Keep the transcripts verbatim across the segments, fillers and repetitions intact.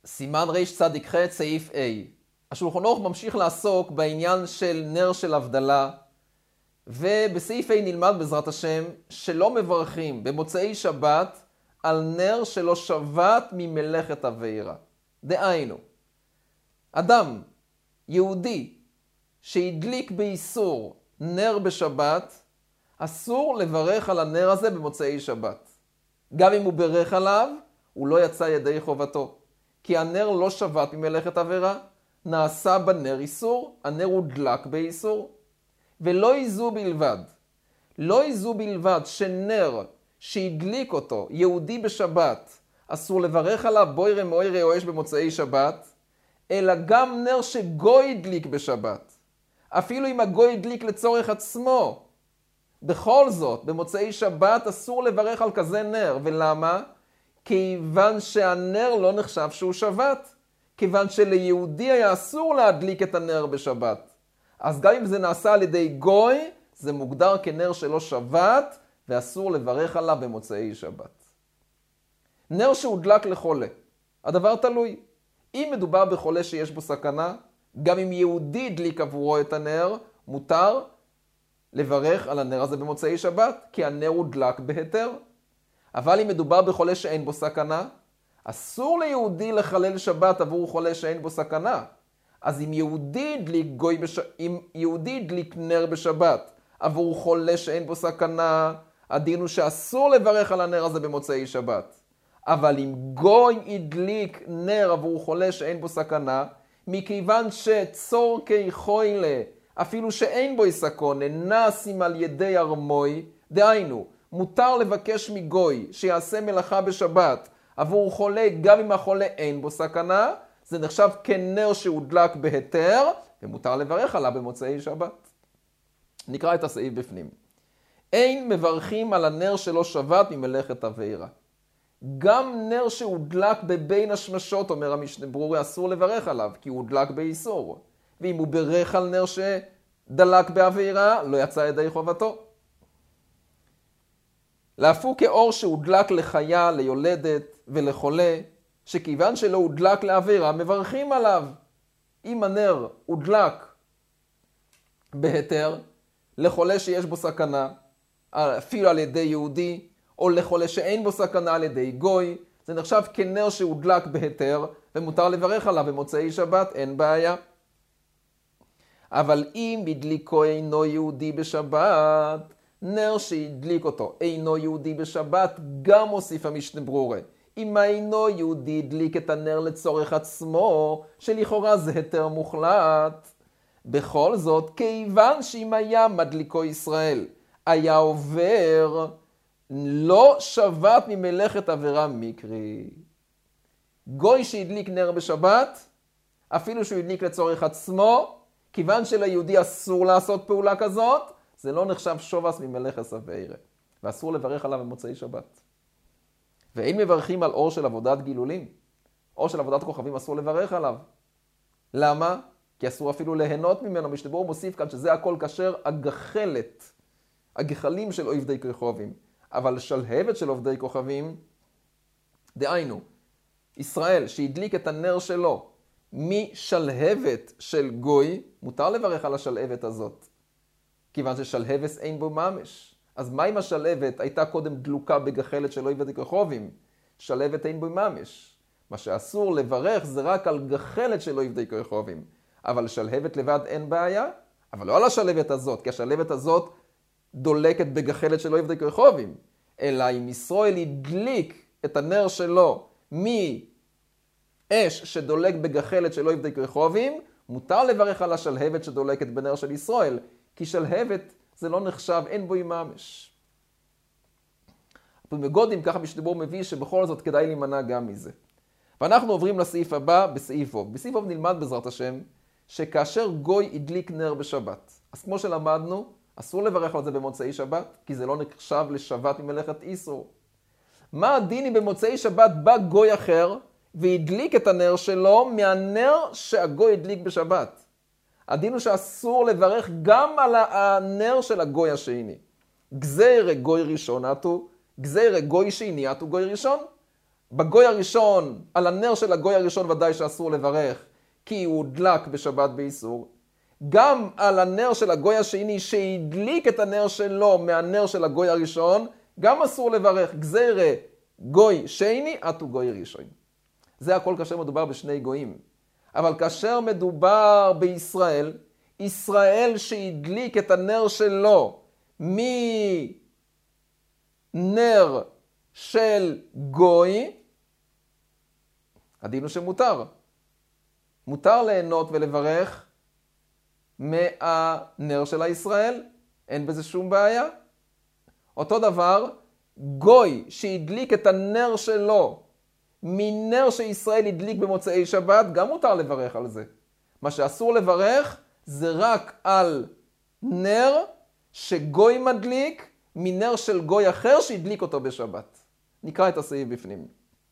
סימן רצ"ח סעיף A. השולחן ערוך ממשיך לעסוק בעניין של נר של הבדלה, ובסעיף A נלמד בעזרת השם שלא מברכים במוצאי שבת על נר שלא שבת ממלאכת עבירה. דהיינו, אדם יהודי שהדליק באיסור נר בשבת, אסור לברך על הנר הזה במוצאי שבת. גם אם הוא ברך עליו, הוא לא יצא ידי חובתו. כי הנר לא שבת ממלאכת עבירה, נעשה בנר איסור, הנר הודלק באיסור. ולא איזו בלבד, לא איזו בלבד שנר שהדליק אותו יהודי בשבת, אסור לברך עליו בוירה מוירה או אש במוצאי שבת, אלא גם נר שגוי הדליק בשבת. אפילו אם הגוי הדליק לצורך עצמו, בכל זאת, במוצאי שבת אסור לברך על כזה נר. ולמה? כיוון שהנר לא נחשב שהוא שבת. כיוון שליהודי היה אסור להדליק את הנר בשבת. אז גם אם זה נעשה על ידי גוי, זה מוגדר כנר שלא שבת, ואסור לברך עליו במוצאי שבת. נר שהודלק לחולה. הדבר תלוי. אם מדובר בחולה שיש בו סכנה, גם אם יהודי הדליק עבורו את הנר, מותר לברך על הנר הזה במוצאי שבת, כי הנר הודלק בהיתר. אבל אם מדובר בחולה שאין בו סכנה, אסור ליהודי לחלל שבת עבור חולה שאין בו סכנה. אז אם יהודי הדליק, גוי בש... אם יהודי הדליק נר בשבת עבור חולה שאין בו סכנה, הדין הוא שאסור לברך על הנר הזה במוצאי שבת. אבל אם גוי הדליק נר עבור חולה שאין בו סכנה, מכיוון שצורכי חוילה, אפילו שאין בו סכנה, נעשים על ידי ארמוי, דהיינו, מותר לבקש מגוי שיעשה מלאכה בשבת עבור חולה, גם אם החולה אין בו סכנה, זה נחשב כנר שהודלק בהיתר, ומותר לברך עליו במוצאי שבת. נקרא את הסעיף בפנים. אין מברכים על הנר שלא שבת ממלאכת עבירה. גם נר שהודלק בבין השמשות, אומר המשנה ברורה, אסור לברך עליו, כי הוא הודלק באיסור. ואם הוא ברך על נר שדלק בעבירה, לא יצא ידי חובתו. להפו כאור שהודלק לחיה, ליולדת ולחולה, שכיוון שלא הודלק לעבירה, מברכים עליו. אם הנר הודלק בהיתר, לחולה שיש בו סכנה, אפילו על ידי יהודי, או לחולה שאין בו סכנה על ידי גוי, זה נחשב כנר שהודלק בהיתר, ומותר לברך עליו במוצאי שבת, אין בעיה. אבל אם הדליקו אינו יהודי בשבת, נר שהדליק אותו אינו יהודי בשבת, גם הוסיף המשנה ברורה. אם אינו יהודי הדליק את הנר לצורך עצמו, שלכאורה זה היתר מוחלט. בכל זאת, כיוון שאם היה מדליקו ישראל, היה עובר, לא שבת ממלאכת עבירה מקרי. גוי שהדליק נר בשבת, אפילו שהוא הדליק לצורך עצמו, כיוון שליהודי אסור לעשות פעולה כזאת, זה לא נחשב שובס ממלאכת עבירה. ואסור לברך עליו במוצאי שבת. ואין מברכים על אור של עבודת גילולים. אור של עבודת כוכבים אסור לברך עליו. למה? כי אסור אפילו ליהנות ממנו. משנה ברורה מוסיף כאן שזה הכל כשר הגחלת. הגחלים של עובדי כוכבים. אבל שלהבת של עובדי כוכבים, דהיינו, ישראל שהדליק את הנר שלו משלהבת של גוי, מותר לברך על השלהבת הזאת. כיוון ששלהבת אין בו ממש. אז מה אם השלהבת הייתה קודם דלוקה בגחלת של עובדי כוכבים? שלהבת אין בו ממש. מה שאסור לברך זה רק על גחלת של עובדי כוכבים. אבל שלהבת לבד אין בעיה, אבל לא על השלהבת הזאת, כי השלהבת הזאת דולקת בגחלת של עובדי כוכבים. אלא אם ישראל הדליק את הנר שלו מאש שדולק בגחלת של עובדי כוכבים, מותר לברך על השלהבת שדולקת בנר של ישראל, כי שלהבת זה לא נחשב, אין בו ממש. במגודים ככה משנה ברורה מביא שבכל זאת כדאי להימנע גם מזה. ואנחנו עוברים לסעיף הבא בסעיף אוב. בסעיף אוב נלמד בעזרת השם שכאשר גוי הדליק נר בשבת, אז כמו שלמדנו, אסור לברך על זה במוצאי שבת, כי זה לא נחשב לשבת ממלאכת איסור. מה הדין אם במוצאי שבת בא גוי אחר והדליק את הנר שלו מהנר שהגוי הדליק בשבת? הדין הוא שאסור לברך גם על הנר של הגוי השני. גזירה גוי ראשון עטו, גזירה גוי שני עטו גוי ראשון. בגוי הראשון, על הנר של הגוי הראשון ודאי שאסור לברך, כי הוא דלק בשבת באיסור. גם על הנר של הגוי השני שהדליק את הנר שלו מהנר של הגוי הראשון, גם אסור לברך. גזירה גוי שני, אטו גוי ראשון. זה הכל כאשר מדובר בשני גויים. אבל כאשר מדובר בישראל, ישראל שהדליק את הנר שלו מנר של גוי, הדין הוא שמותר. מותר ליהנות ולברך מהנר של הישראל, אין בזה שום בעיה. אותו דבר, גוי שהדליק את הנר שלו מנר שישראל הדליק במוצאי שבת, גם מותר לברך על זה. מה שאסור לברך זה רק על נר שגוי מדליק מנר של גוי אחר שהדליק אותו בשבת. נקרא את הסעיף בפנים.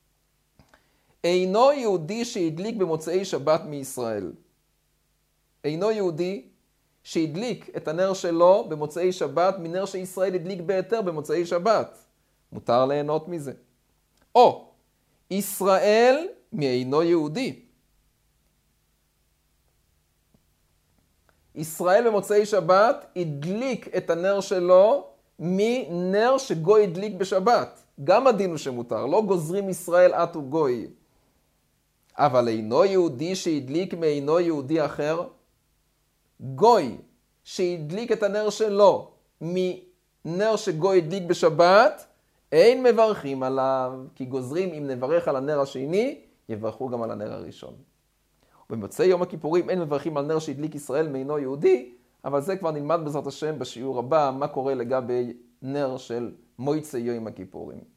אינו יהודי שהדליק במוצאי שבת מישראל. אינו יהודי שהדליק את הנר שלו במוצאי שבת מנר שישראל הדליק בהיתר במוצאי שבת. מותר ליהנות מזה. או ישראל מאינו יהודי. ישראל במוצאי שבת הדליק את הנר שלו מנר שגוי הדליק בשבת. גם הדין הוא שמותר, לא גוזרים ישראל אטו גוי. אבל אינו יהודי שהדליק מאינו יהודי אחר, גוי שהדליק את הנר שלו מנר שגוי הדליק בשבת, אין מברכים עליו, כי גוזרים אם נברך על הנר השני, יברכו גם על הנר הראשון. במוצאי יום הכיפורים אין מברכים על נר שהדליק ישראל מאינו יהודי, אבל זה כבר נלמד בעזרת השם בשיעור הבא, מה קורה לגבי נר של מויצאי יום הכיפורים.